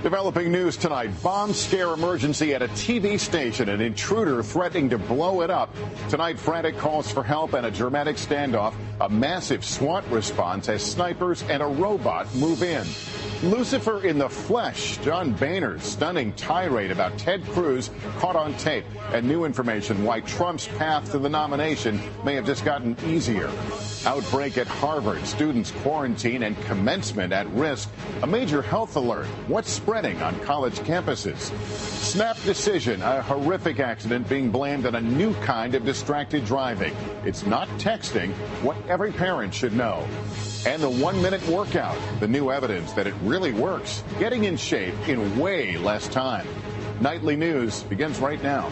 Developing news tonight. Bomb scare emergency at a TV station. An intruder threatening to blow it up. Tonight, frantic calls for help and a dramatic standoff. A massive SWAT response as snipers and a robot move in. Lucifer in the flesh. John Boehner's stunning tirade about Ted Cruz caught on tape. And new information why Trump's path to the nomination may have just gotten easier. Outbreak at Harvard. Students quarantine and commencement at risk. A major health alert. What's spreading on college campuses? Snap decision. A horrific accident being blamed on a new kind of distracted driving. It's not texting. What every parent should know. And the 1-minute workout. The new evidence that it really works. Getting in shape in way less time. Nightly News begins right now.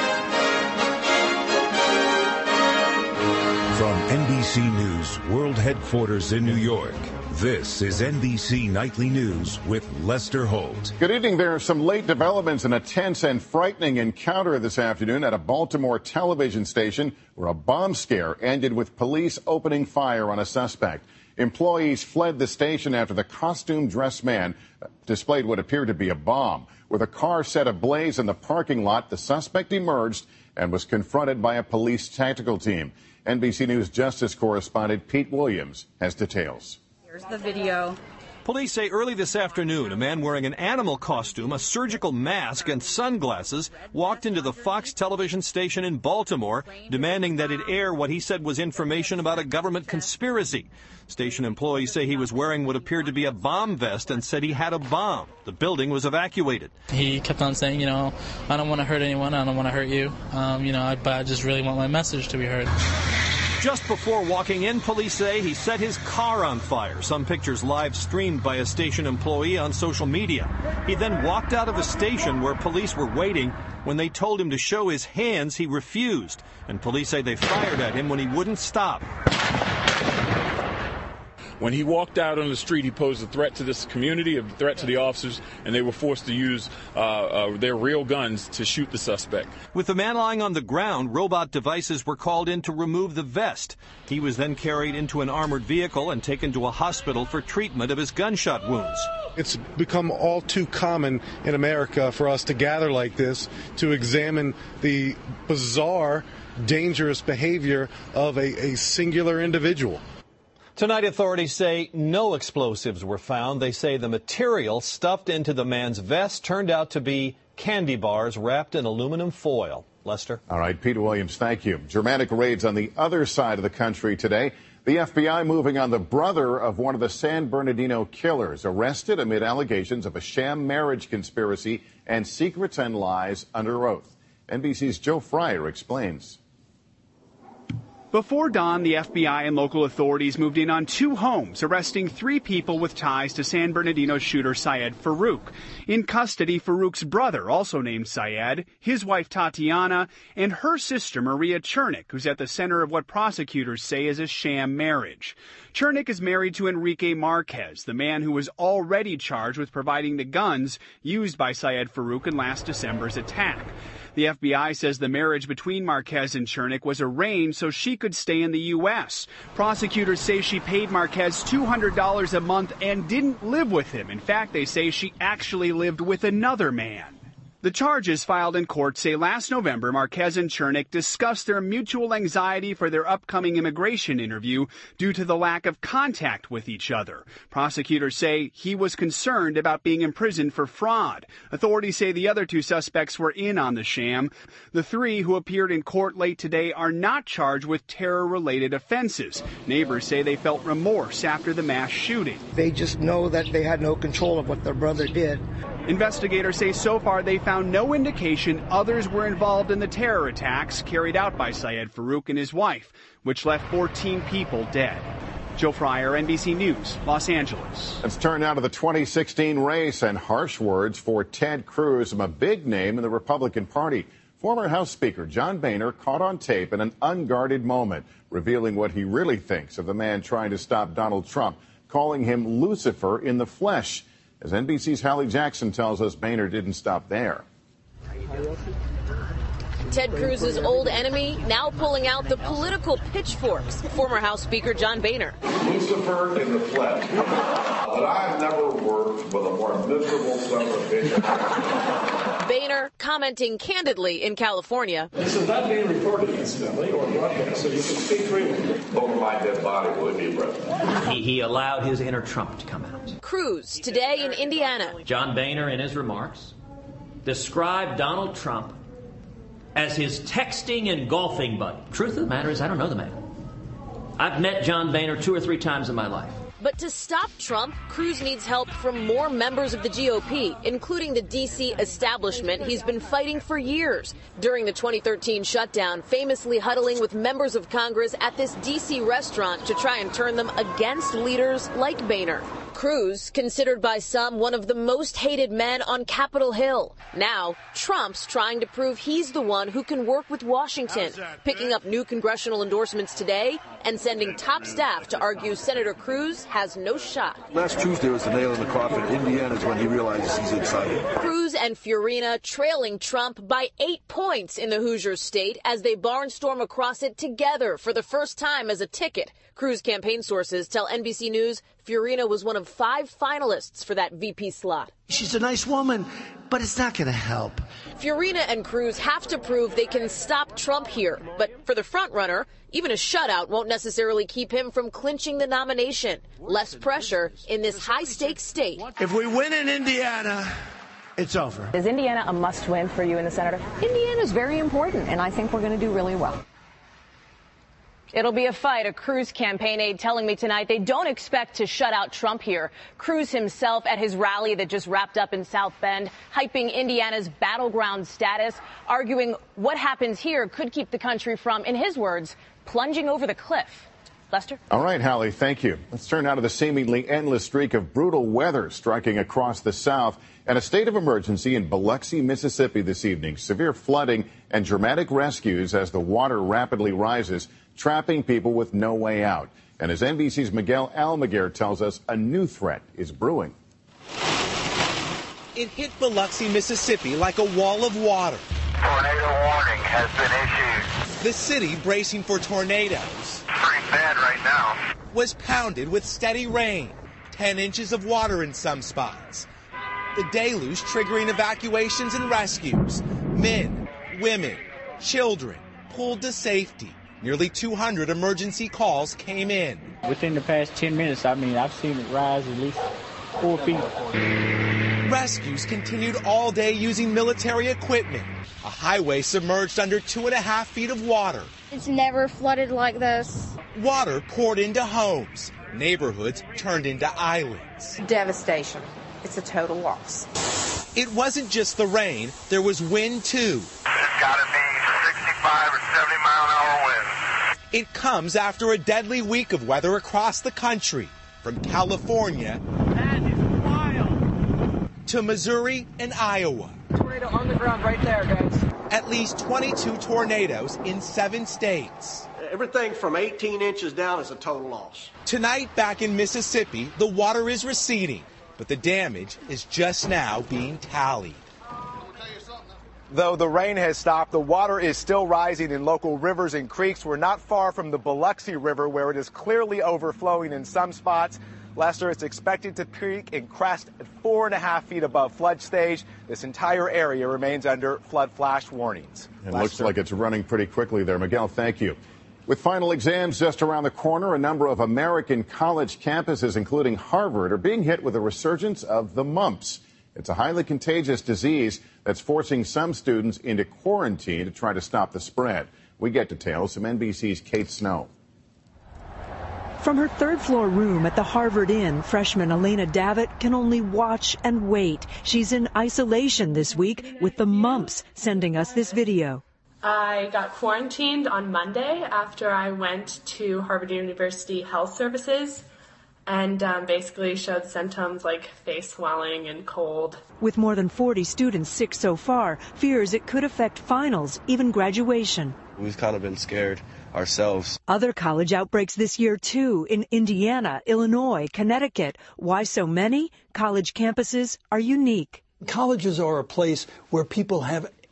From NBC News World Headquarters in New York, this is NBC Nightly News with Lester Holt. Good evening. There are some late developments in a tense and frightening encounter this afternoon at a Baltimore television station where a bomb scare ended with police opening fire on a suspect. Employees fled the station after the costume-dressed man displayed what appeared to be a bomb. With a car set ablaze in the parking lot, the suspect emerged and was confronted by a police tactical team. NBC News Justice correspondent Pete Williams has details. Here's the video. Police say early this afternoon, a man wearing an animal costume, a surgical mask, and sunglasses walked into the Fox television station in Baltimore, demanding that it air what he said was information about a government conspiracy. Station employees say he was wearing what appeared to be a bomb vest and said he had a bomb. The building was evacuated. He kept on saying, I don't want to hurt anyone, I don't want to hurt you, but I just really want my message to be heard. Just before walking in, police say he set his car on fire. Some pictures live streamed by a station employee on social media. He then walked out of the station where police were waiting. When they told him to show his hands, he refused. And police say they fired at him when he wouldn't stop. When he walked out on the street, he posed a threat to this community, a threat to the officers, and they were forced to use their real guns to shoot the suspect. With the man lying on the ground, robot devices were called in to remove the vest. He was then carried into an armored vehicle and taken to a hospital for treatment of his gunshot wounds. It's become all too common in America for us to gather like this to examine the bizarre, dangerous behavior of a singular individual. Tonight, authorities say no explosives were found. They say the material stuffed into the man's vest turned out to be candy bars wrapped in aluminum foil. Lester? All right, Peter Williams, thank you. Dramatic raids on the other side of the country today. The FBI moving on the brother of one of the San Bernardino killers, arrested amid allegations of a sham marriage conspiracy and secrets and lies under oath. NBC's Joe Fryer explains. Before dawn, the FBI and local authorities moved in on 2 homes, arresting 3 people with ties to San Bernardino shooter Syed Farouk. In custody, Farouk's brother, also named Syed, his wife Tatiana, and her sister Maria Chernik, who's at the center of what prosecutors say is a sham marriage. Chernik is married to Enrique Marquez, the man who was already charged with providing the guns used by Syed Farouk in last December's attack. The FBI says the marriage between Marquez and Chernik was arranged so she could stay in the U.S. Prosecutors say she paid Marquez $200 a month and didn't live with him. In fact, they say she actually lived with another man. The charges filed in court say last November, Marquez and Chernik discussed their mutual anxiety for their upcoming immigration interview due to the lack of contact with each other. Prosecutors say he was concerned about being imprisoned for fraud. Authorities say the other 2 suspects were in on the sham. The 3 who appeared in court late today are not charged with terror-related offenses. Neighbors say they felt remorse after the mass shooting. They just know that they had no control of what their brother did. Investigators say so far they found no indication others were involved in the terror attacks carried out by Syed Farouk and his wife, which left 14 people dead. Joe Fryer, NBC News, Los Angeles. Let's turn now to the 2016 race and harsh words for Ted Cruz, a big name in the Republican Party. Former House Speaker John Boehner caught on tape in an unguarded moment, revealing what he really thinks of the man trying to stop Donald Trump, calling him Lucifer in the flesh. As NBC's Hallie Jackson tells us, Boehner didn't stop there. Ted Cruz's old enemy now pulling out the political pitchforks. Former House Speaker John Boehner. Lucifer in the flesh. But I've never worked with a more miserable son of a bitch. Boehner commenting candidly in California. This is not being recorded, incidentally, or broadcast, so you can speak freely. Over my dead body, will it be, President? He allowed his inner Trump to come out. Cruz today in Indiana. John Boehner, in his remarks, described Donald Trump as his texting and golfing buddy. Truth of the matter is, I don't know the man. I've met John Boehner 2 or 3 times in my life. But to stop Trump, Cruz needs help from more members of the GOP, including the D.C. establishment he's been fighting for years. During the 2013 shutdown, famously huddling with members of Congress at this D.C. restaurant to try and turn them against leaders like Boehner. Cruz, considered by some one of the most hated men on Capitol Hill. Now, Trump's trying to prove he's the one who can work with Washington, picking up new congressional endorsements today and sending top staff to argue Senator Cruz has no shot. Last Tuesday was the nail in the coffin. Indiana is when he realizes he's inside. Cruz and Fiorina trailing Trump by 8 points in the Hoosier state as they barnstorm across it together for the first time as a ticket. Cruz campaign sources tell NBC News Fiorina was one of 5 finalists for that VP slot. She's a nice woman, but it's not going to help. Fiorina and Cruz have to prove they can stop Trump here. But for the frontrunner, even a shutout won't necessarily keep him from clinching the nomination. Less pressure in this high-stakes state. If we win in Indiana, it's over. Is Indiana a must-win for you and the senator? Indiana is very important, and I think we're going to do really well. It'll be a fight. A Cruz campaign aide telling me tonight they don't expect to shut out Trump here. Cruz himself at his rally that just wrapped up in South Bend, hyping Indiana's battleground status, arguing what happens here could keep the country from, in his words, plunging over the cliff. Lester? All right, Hallie, thank you. Let's turn now to the seemingly endless streak of brutal weather striking across the South and a state of emergency in Biloxi, Mississippi this evening. Severe flooding and dramatic rescues as the water rapidly rises, trapping people with no way out. And as NBC's Miguel Almaguer tells us, a new threat is brewing. It hit Biloxi, Mississippi like a wall of water. Tornado warning has been issued. The city, bracing for tornadoes, pretty bad right now, was pounded with steady rain, 10 inches of water in some spots. The deluge triggering evacuations and rescues. Men, women, children pulled to safety. Nearly 200 emergency calls came in. Within the past 10 minutes, I've seen it rise at least 4 feet. Rescues continued all day using military equipment. A highway submerged under 2.5 feet of water. It's never flooded like this. Water poured into homes. Neighborhoods turned into islands. Devastation. It's a total loss. It wasn't just the rain. There was wind, too. It's got to be 65 or 70-mile-an-hour winds. It comes after a deadly week of weather across the country, from California to Missouri and Iowa. Tornado on the ground right there, guys. At least 22 tornadoes in 7 states. Everything from 18 inches down is a total loss. Tonight, back in Mississippi, the water is receding, but the damage is just now being tallied. Though the rain has stopped, the water is still rising in local rivers and creeks. We're not far from the Biloxi River, where it is clearly overflowing in some spots. Lester, it's expected to peak and crest at 4.5 feet above flood stage. This entire area remains under flood flash warnings. It looks like it's running pretty quickly there. Miguel, thank you. With final exams just around the corner, a number of American college campuses, including Harvard, are being hit with a resurgence of the mumps. It's a highly contagious disease that's forcing some students into quarantine to try to stop the spread. We get details from NBC's Kate Snow. From her third-floor room at the Harvard Inn, freshman Elena Davitt can only watch and wait. She's in isolation this week with the mumps, sending us this video. I got quarantined on Monday after I went to Harvard University Health Services and basically showed symptoms like face swelling and cold. With more than 40 students sick so far, fears it could affect finals, even graduation. We've kind of been scared ourselves. Other college outbreaks this year, too, in Indiana, Illinois, Connecticut. Why so many? College campuses are unique. Colleges are a place where people have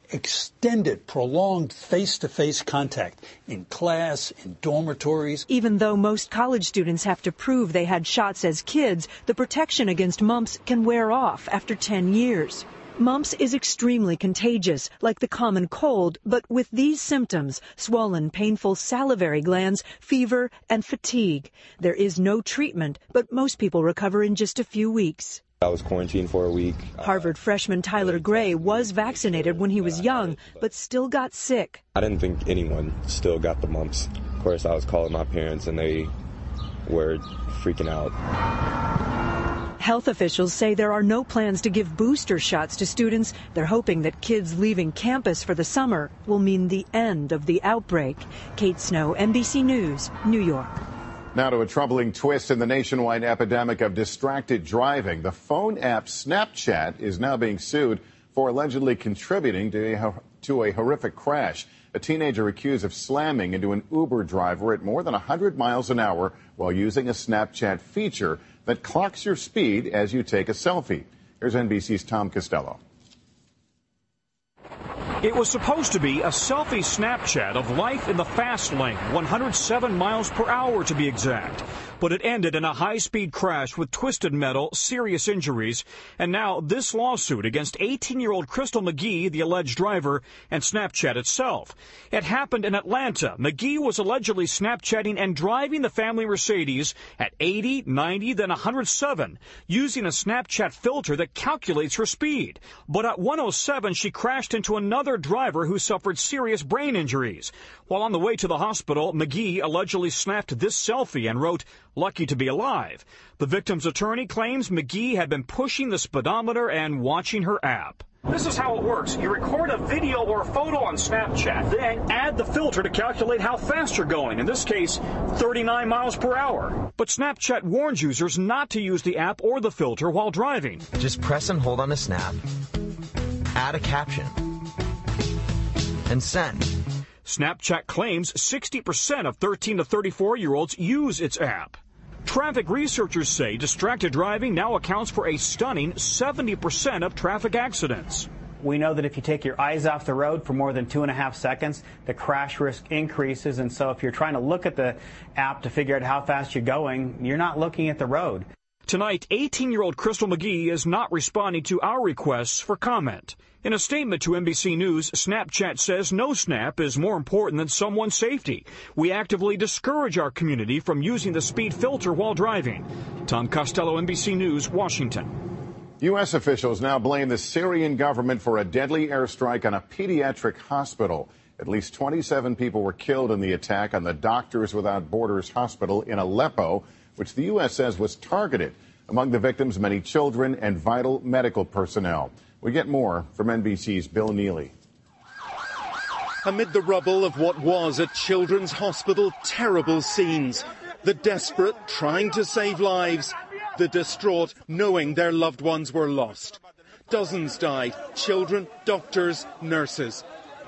extended, prolonged face-to-face contact in class, in dormitories. Even though most college students have to prove they had shots as kids, the protection against mumps can wear off after 10 years. Mumps is extremely contagious, like the common cold, but with these symptoms: swollen, painful salivary glands, fever, and fatigue. There is no treatment, but most people recover in just a few weeks. I was quarantined for a week. Harvard freshman Tyler Gray was vaccinated when he was young, but still got sick. I didn't think anyone still got the mumps. Of course, I was calling my parents, and they were freaking out. Health officials say there are no plans to give booster shots to students. They're hoping that kids leaving campus for the summer will mean the end of the outbreak. Kate Snow, NBC News, New York. Now to a troubling twist in the nationwide epidemic of distracted driving. The phone app Snapchat is now being sued for allegedly contributing to a horrific crash. A teenager accused of slamming into an Uber driver at more than 100 miles an hour while using a Snapchat feature that clocks your speed as you take a selfie. Here's NBC's Tom Costello. It was supposed to be a selfie Snapchat of life in the fast lane, 107 miles per hour to be exact. But it ended in a high-speed crash with twisted metal, serious injuries, and now this lawsuit against 18-year-old Crystal McGee, the alleged driver, and Snapchat itself. It happened in Atlanta. McGee was allegedly Snapchatting and driving the family Mercedes at 80, 90, then 107, using a Snapchat filter that calculates her speed. But at 107, she crashed into another driver who suffered serious brain injuries. While on the way to the hospital, McGee allegedly snapped this selfie and wrote, "Lucky to be alive." The victim's attorney claims McGee had been pushing the speedometer and watching her app. This is how it works. You record a video or a photo on Snapchat, then add the filter to calculate how fast you're going, in this case, 39 miles per hour. But Snapchat warns users not to use the app or the filter while driving. Just press and hold on a snap, add a caption, and send. Snapchat claims 60% of 13 to 34-year-olds use its app. Traffic researchers say distracted driving now accounts for a stunning 70% of traffic accidents. We know that if you take your eyes off the road for more than 2.5 seconds, the crash risk increases. And so if you're trying to look at the app to figure out how fast you're going, you're not looking at the road. Tonight, 18-year-old Crystal McGee is not responding to our requests for comment. In a statement to NBC News, Snapchat says no snap is more important than someone's safety. We actively discourage our community from using the speed filter while driving. Tom Costello, NBC News, Washington. U.S. officials now blame the Syrian government for a deadly airstrike on a pediatric hospital. At least 27 people were killed in the attack on the Doctors Without Borders hospital in Aleppo, which the U.S. says was targeted. Among the victims, many children and vital medical personnel. We get more from NBC's Bill Neely. Amid the rubble of what was a children's hospital, terrible scenes. The desperate trying to save lives, the distraught knowing their loved ones were lost. Dozens died, children, doctors, nurses.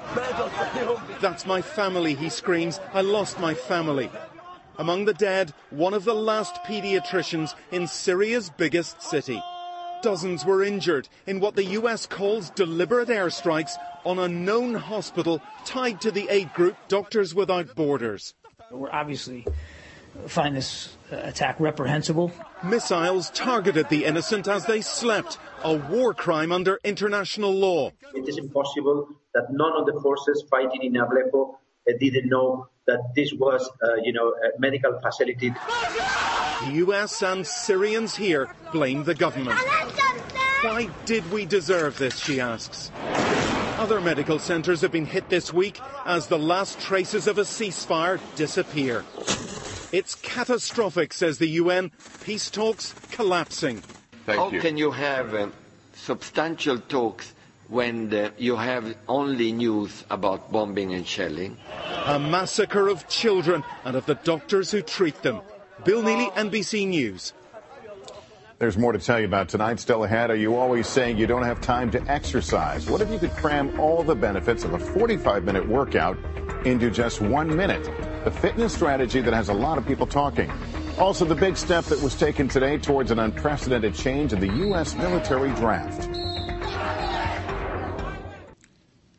"That's my family," he screams. "I lost my family." Among the dead, one of the last pediatricians in Syria's biggest city. Dozens were injured in what the U.S. calls deliberate airstrikes on a known hospital tied to the aid group Doctors Without Borders. We're obviously find this attack reprehensible. Missiles targeted the innocent as they slept, a war crime under international law. It is impossible that none of the forces fighting in Aleppo didn't know that this was, a medical facility. The U.S. and Syrians here blame the government. Why did we deserve this, she asks. Other medical centres have been hit this week as the last traces of a ceasefire disappear. It's catastrophic, says the UN. Peace talks collapsing. How can you have substantial talks when you have only news about bombing and shelling? A massacre of children and of the doctors who treat them. Bill Neely, NBC News. There's more to tell you about tonight. Still ahead, are you always saying you don't have time to exercise? What if you could cram all the benefits of a 45-minute workout into just 1 minute? The fitness strategy that has a lot of people talking. Also, the big step that was taken today towards an unprecedented change in the U.S. military draft.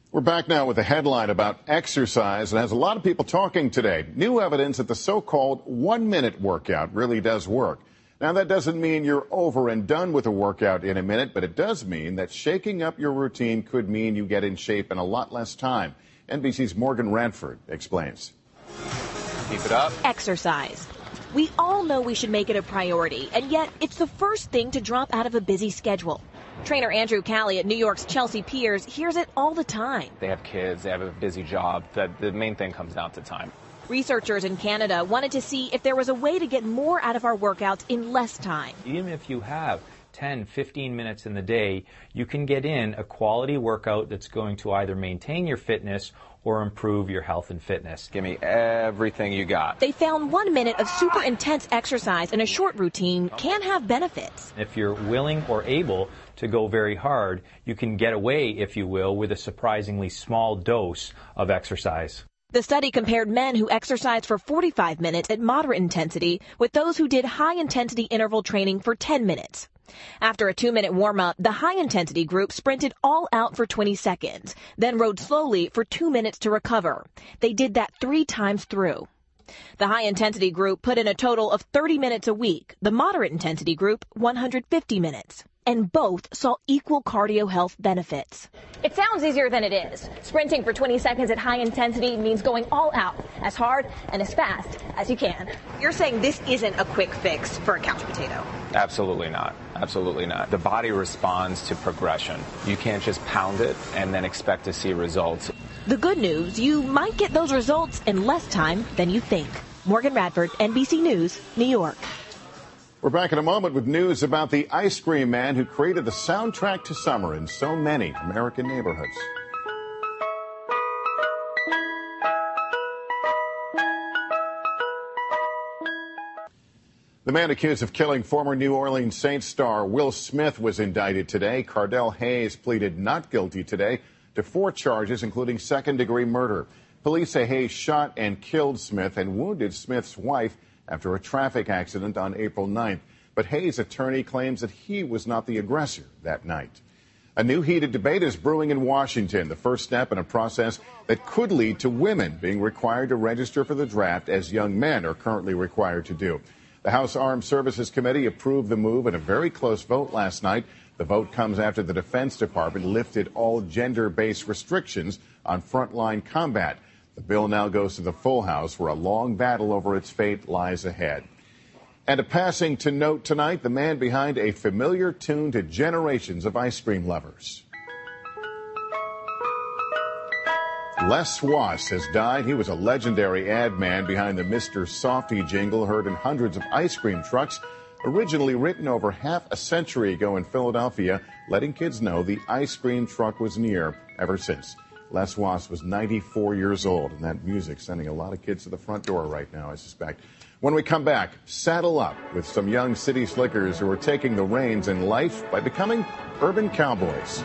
We're back now with a headline about exercise. It has a lot of people talking today. New evidence that the so-called 1-minute workout really does work. Now, that doesn't mean you're over and done with a workout in a minute, but it does mean that shaking up your routine could mean you get in shape in a lot less time. NBC's Morgan Radford explains. Keep it up. Exercise. We all know we should make it a priority, and yet it's the first thing to drop out of a busy schedule. Trainer Andrew Calley at New York's Chelsea Piers hears it all the time. They have kids, they have a busy job. The main thing comes down to time. Researchers in Canada wanted to see if there was a way to get more out of our workouts in less time. Even if you have 10, 15 minutes in the day, you can get in a quality workout that's going to either maintain your fitness or improve your health and fitness. Give me everything you got. They found 1 minute of super intense exercise in a short routine can have benefits. If you're willing or able to go very hard, you can get away, if you will, with a surprisingly small dose of exercise. The study compared men who exercised for 45 minutes at moderate intensity with those who did high-intensity interval training for 10 minutes. After a 2-minute warm-up, the high-intensity group sprinted all out for 20 seconds, then rode slowly for 2 minutes to recover. They did that 3 times through. The high-intensity group put in a total of 30 minutes a week, the moderate-intensity group 150 minutes. And both saw equal cardio health benefits. It sounds easier than it is. Sprinting for 20 seconds at high intensity means going all out, as hard and as fast as you can. You're saying this isn't a quick fix for a couch potato? Absolutely not. Absolutely not. The body responds to progression. You can't just pound it and then expect to see results. The good news, you might get those results in less time than you think. Morgan Radford, NBC News, New York. We're back in a moment with news about the ice cream man who created the soundtrack to summer in so many American neighborhoods. The man accused of killing former New Orleans Saints star Will Smith was indicted today. Cardell Hayes pleaded not guilty today to 4 charges, including second-degree murder. Police say Hayes shot and killed Smith and wounded Smith's wife after a traffic accident on April 9th. But Hayes' attorney claims that he was not the aggressor that night. A new heated debate is brewing in Washington, the first step in a process that could lead to women being required to register for the draft as young men are currently required to do. The House Armed Services Committee approved the move in a very close vote last night. The vote comes after the Defense Department lifted all gender-based restrictions on frontline combat. The bill now goes to the full House, where a long battle over its fate lies ahead. And a passing to note tonight, the man behind a familiar tune to generations of ice cream lovers. Les Swass has died. He was a legendary ad man behind the Mr. Softee jingle heard in hundreds of ice cream trucks, originally written over half a century ago in Philadelphia, letting kids know the ice cream truck was near ever since. Les Swass was 94 years old, and that music sending a lot of kids to the front door right now, I suspect. When we come back, saddle up with some young city slickers who are taking the reins in life by becoming urban cowboys.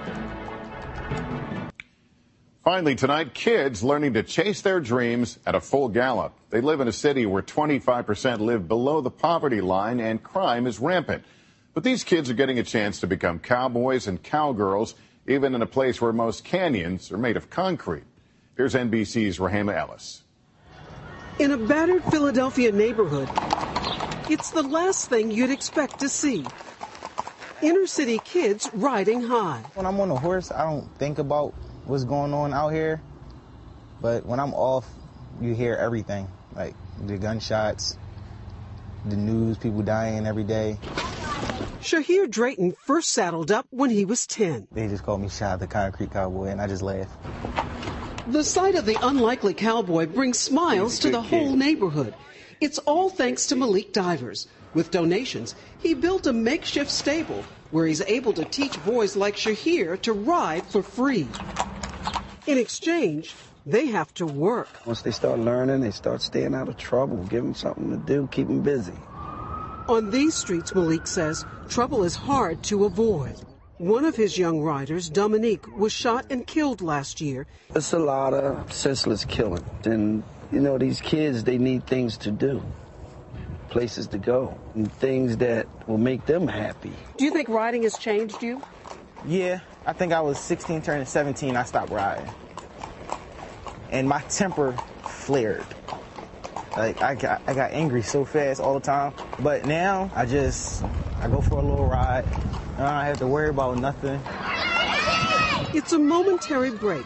Finally tonight, kids learning to chase their dreams at a full gallop. They live in a city where 25% live below the poverty line and crime is rampant. But these kids are getting a chance to become cowboys and cowgirls, even in a place where most canyons are made of concrete. Here's NBC's Rahema Ellis. In a battered Philadelphia neighborhood, it's the last thing you'd expect to see. Inner city kids riding high. When I'm on a horse, I don't think about what's going on out here. But when I'm off, you hear everything, like the gunshots, the news, people dying every day. Shahir Drayton first saddled up when he was 10. They just called me Shah the Concrete Cowboy, and I just laughed. The sight of the unlikely cowboy brings smiles to the whole neighborhood. It's all thanks to Malik Divers. With donations, he built a makeshift stable where he's able to teach boys like Shahir to ride for free. In exchange, they have to work. Once they start learning, they start staying out of trouble. Give them something to do, keep them busy. On these streets, Malik says, trouble is hard to avoid. One of his young riders, Dominique, was shot and killed last year. It's a lot of senseless killing. And, you know, these kids, they need things to do, places to go, and things that will make them happy. Do you think riding has changed you? Yeah, I think I was 16 turning 17, I stopped riding. And my temper flared. Like, I got angry so fast all the time. But now, I go for a little ride. I don't have to worry about nothing. It's a momentary break,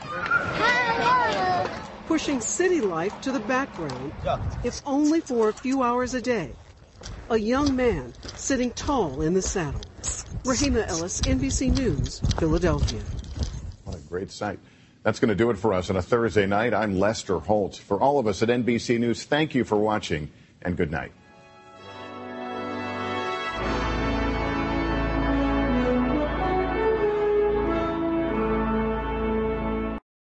pushing city life to the background, if only for a few hours a day. A young man sitting tall in the saddle. Rahima Ellis, NBC News, Philadelphia. What a great sight. That's going to do it for us on a Thursday night. I'm Lester Holt. For all of us at NBC News, thank you for watching and good night.